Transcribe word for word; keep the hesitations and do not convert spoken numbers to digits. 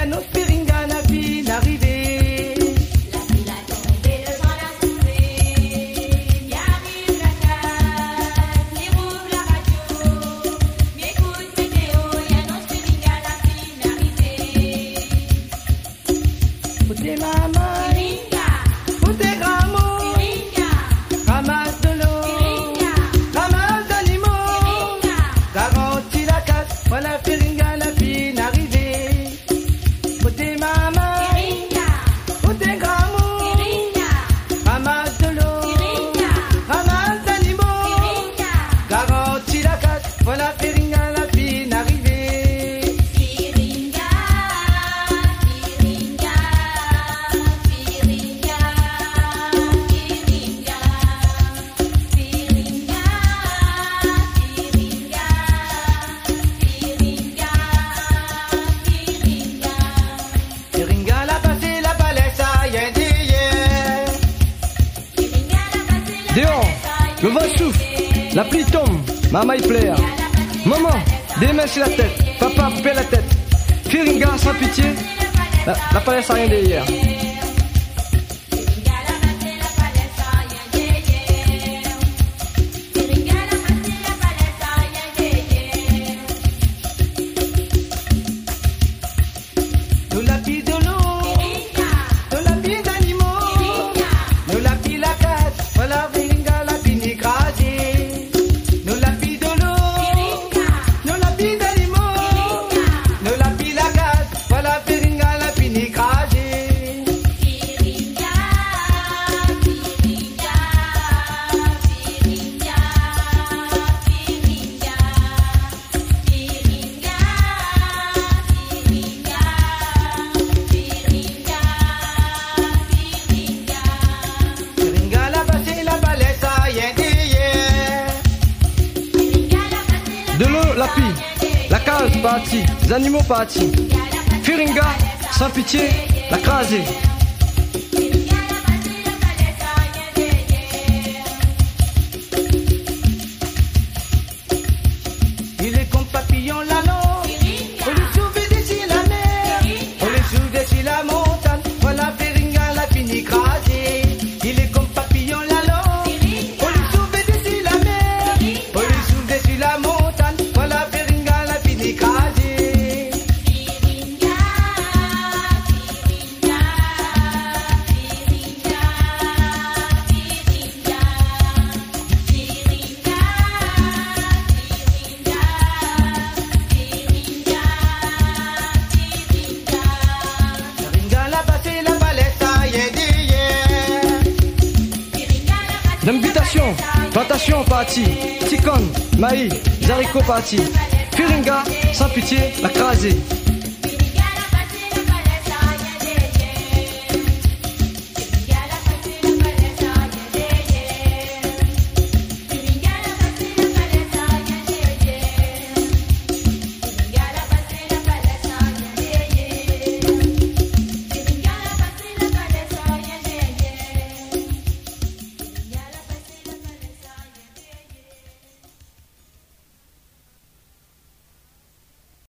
y'a nos Piringa, la fille d'arrivée. La fille a tombé, le vent l'a soufflé. Y arrive la casse, les roues, la radio. M'écoute météo, y'a nos Piringa, la fille d'arrivée. Pour tes mamans, Piringa, pour tes grands-mots, Piringa, ramasse de l'eau, Piringa, ramasse d'animaux, Piringa, garantis la casse, voilà Piringa, la fille d'arrivée. Pour tes mamans, Piringa, pour tes grands-mots, Piringa, ramasse de l'eau, Piringa, ramasse d'animaux, Piringa. garantis la casse, voilà Piringa, la fille d'arrivée. Piringa, Piringa, Piringa, Piringa, Piringa, Piringa, Piringa, Piringa, la passé, la balai, ça y est d'hier. Piringa, la passé, la Dehors, le vent souffle, la pluie tombe, maman il pleure. Maman, des mains sur la tête, papa paie la tête. Piringa sans pitié, la, la palette a rien derrière. Piringa, la passé, la palette, ça y est derrière. Piringa, la passé, la palette, ça y est derrière. Nous la pille de l'eau, Piringa, nous la pille d'animaux, Piringa, nous la pille la casse, voilà Piringa, la pille écrasée. Nous la pille de l'eau, Piringa, nous la pille d'animaux, nous la pille la casse, voilà Piringa, la pille écrasée. Piringa, Piringa, Piringa, Piringa, Piringa, Piringa, Piringa, Piringa. Piringa, la passé, la balai, ça y est d'hier. De l'eau, la pille, la case partie, les animaux partis. Piringa sans pitié, la crasée. Il est comme papillon l'anneau, on le souffle d'ici la mer, on le souffle d'ici la montagne, voilà Piringa, la pille écrasée. Il est comme papillon l'anneau, on le souffle d'ici la mer, on le souffle d'ici la montagne, voilà Piringa, la pille écrasée. Piringa, Piringa, Piringa, Piringa, Piringa, Piringa, Piringa, Piringa. Piringa, la passé, la balai, ça y est d'hier. L'invitation, plantation partie, ticone, maïs, haricots partis. Piringa sans pitié, la crasée.